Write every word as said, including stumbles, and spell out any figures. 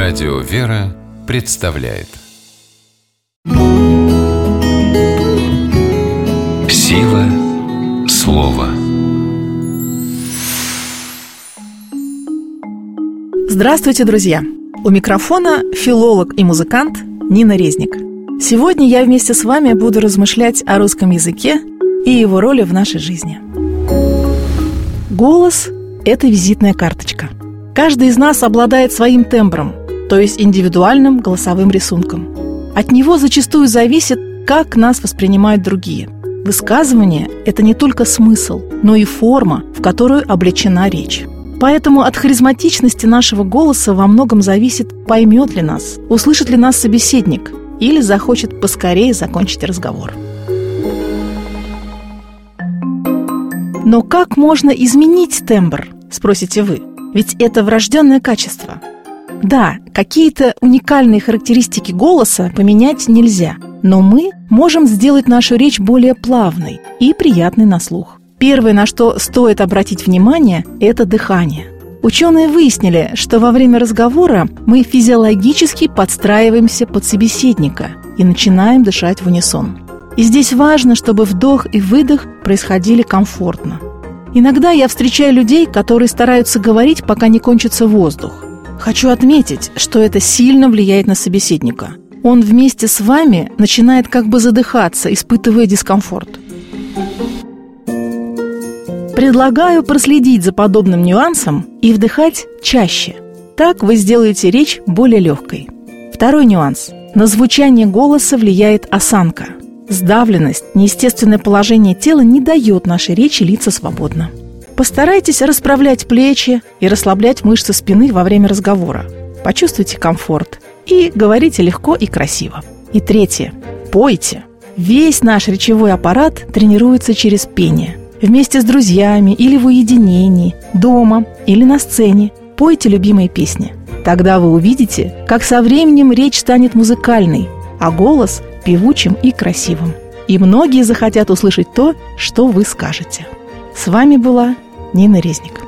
Радио «Вера» представляет Сила слова. Здравствуйте, друзья! У микрофона филолог и музыкант Нина Резник. Сегодня я вместе с вами буду размышлять о русском языке и его роли в нашей жизни. Голос – это визитная карточка. Каждый из нас обладает своим тембром, то есть индивидуальным голосовым рисунком. От него зачастую зависит, как нас воспринимают другие. Высказывание – это не только смысл, но и форма, в которую облечена речь. Поэтому от харизматичности нашего голоса во многом зависит, поймет ли нас, услышит ли нас собеседник или захочет поскорее закончить разговор. Но как можно изменить тембр, спросите вы? Ведь это врожденное качество. Да, какие-то уникальные характеристики голоса поменять нельзя, но мы можем сделать нашу речь более плавной и приятной на слух. Первое, на что стоит обратить внимание, это дыхание. Ученые выяснили, что во время разговора мы физиологически подстраиваемся под собеседника и начинаем дышать в унисон. И здесь важно, чтобы вдох и выдох происходили комфортно. Иногда я встречаю людей, которые стараются говорить, пока не кончится воздух. Хочу отметить, что это сильно влияет на собеседника. Он вместе с вами начинает как бы задыхаться, испытывая дискомфорт. Предлагаю проследить за подобным нюансом и вдыхать чаще. Так вы сделаете речь более легкой. Второй нюанс. На звучание голоса влияет осанка. Сдавленность, неестественное положение тела не дает нашей речи литься свободно. Постарайтесь расправлять плечи и расслаблять мышцы спины во время разговора. Почувствуйте комфорт и говорите легко и красиво. И третье. Пойте. Весь наш речевой аппарат тренируется через пение. Вместе с друзьями или в уединении, дома или на сцене пойте любимые песни. Тогда вы увидите, как со временем речь станет музыкальной, а голос – певучим и красивым. И многие захотят услышать то, что вы скажете. С вами была Нина Резник.